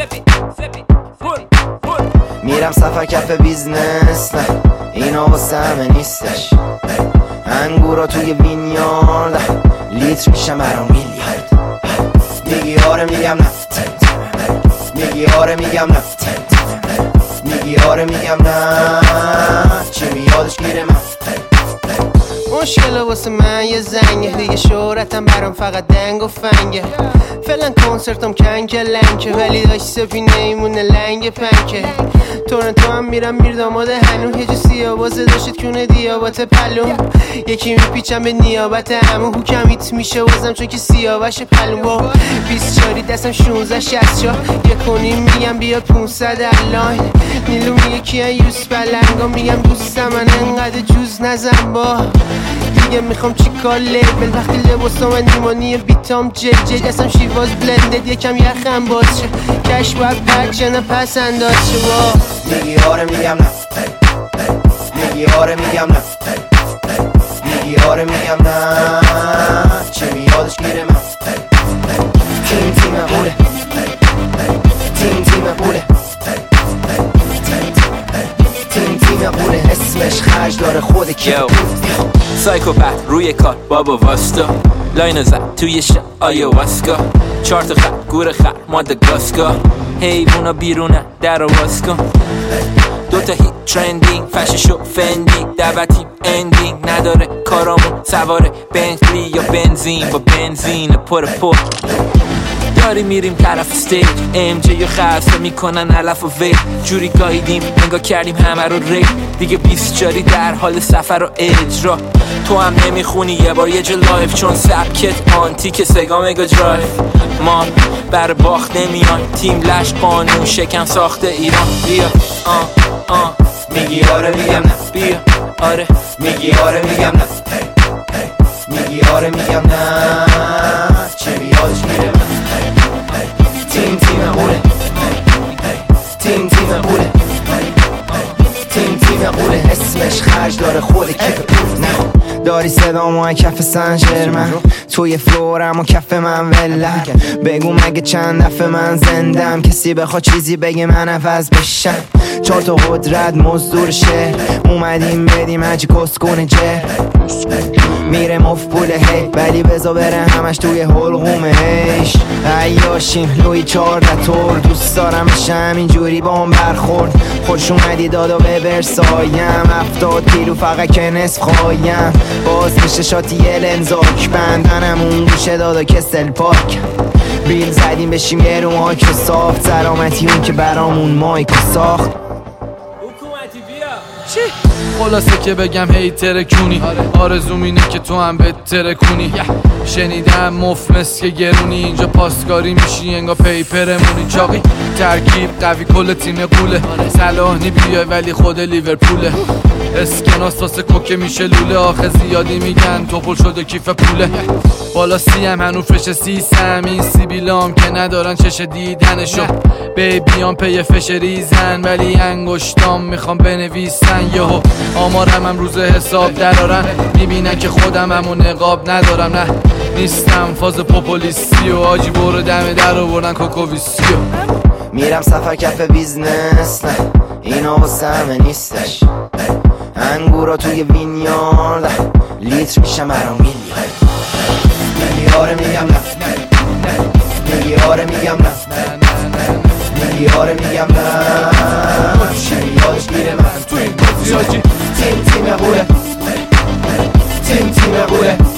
میرم سفر کف بیزنس، نه اینا واسه همه نیستش. انگورا توی وینیارد، لیتر میشم برام میلیارد. میگی آره میگم نه، میگی آره میگم نه، میگی آره میگم نه، چی میادش گیره من. مشکل واسه من یه زنگه، دیگه شهرتم برام فقط دنگ و فنگه. فعلا کنسرتم کنکه لنکه، ولی داشت سفینه ایمونه لنگ پنکه. تورنتو هم میرم میرداماد هنو، یه جو سیابازه داشتید کونه دیابات پلوم. یکی میپیچم به نیابت همون، حکم ایت میشه وزم چون که سیاوش پلوم. با 20 چاری دستم 16 64 یه کنیم میگم بیا 500 الان. نیلو میگه کیه یوس بلنگا، میگم دوستم من انقدر جوز نزن با دیگه. میخوام چیکار لیبل وقتی لباسام من نیمانی بیتام جل دستم شیواز بلندد، یکم یخم باز شه کش باید پک نه پس انداز شه. میگی آره میگم نه، میگی آره میگم نه، میگی آره میگم نه، چه میادش گیره من. تیم تیم بوله، تیم تیم بوله، تیم تیم بوله، اسمش خرج داره خود کی. سایکوپت روی کار بابا واستا، لاین زد توی شب آیواسکا. 4 تا خر گور خر ماداگاسکار، حیوونا بیرونه در و باز کن. 2 تا هیت ترندینگ فششو فندی، دعوتیم اندینگ نداره کارامون سواره بنتلی یا بنزین، با بنزین پر داری میریم طرف استیج. ام جی و خرسه میکنن علف و وی، جوری گاییدیم نگاه کردیم همه رو ری. دیگه 20 جاری در حال سفر و اجرا. تو هم نمیخونی یه بار یه جا لایف، چون سبکت آنتیک سگا مگا درایف. ما بر باخت نمیان، تیم لش قانون شکم ساخته ایران. بیا میگی آره میگم نه، بیا آره میگی آره میگم نه، میگی آره میگم نه، چه بیادش میره من. تیم تیم بوله، تیم تیم بوله، تیم تیم بوله، اسمش خرج داره خود کف نه. داری صدامو کف سنجرمن، توی فلورم و کف من ولم. بگو مگه چند دفعه من زندم، کسی بخواد چیزی بگه من عوض بشم. 4 تا قدرت مزدور شهر، اومدیم بدیم هجی کسکونه جر. میره مفبوله هی، ولی بزا بره همش توی حلقومش. عیاشیم لوی 14 تور، دوست دارم بشه همینجوری با هم برخورد. خوش اومدی دادا به برسایم، 70 کیلو فقط که نصف خوایم. باز میشه شاتی یه لنزاک، بندنم اون گوشه دادا کسل پاک. بیل زدیم بشیم یه رو مایک صاف، سلامتی اون که برامون مایک ساخت. خلاصه که بگم هی ترکونی، آرزوم اینه که تو هم بهتره کنی. شنیدم مفلس که گرونی، اینجا پاسکاری میشی انگا پیپرمونی. چاقی ترکیب قوی کل تیم قوله، صلاح نی بیای ولی خود لیورپوله. اسکناس واسه کوکه میشه لوله، آخه زیادی میگن توپل شده کیف پوله. بالا سیم هنو فش سیسم، این سیبیلام که ندارن چش دیدنشو. بیبیان پی فش ریزن، ولی انگشتام میخوام بنویسن. یهو آمارم هم روز حساب درارن، میبینن که خودم همون نقاب ندارم. نه نیستم فاز پوپولیستی و آجی برو دم در رو بردن کوکوویسیو. میرم سفر کف بیزنس، نه اینا واسه همه نیستش. انگورا توی وینیارد، لیتر میشم برام میلیارد. میگی آره میگم نه، میگی آره میگم نه، میگی آره میگم نه، چه یادش گیره من. تو این بازی تیم تیم بوله، تیم تیم بوله.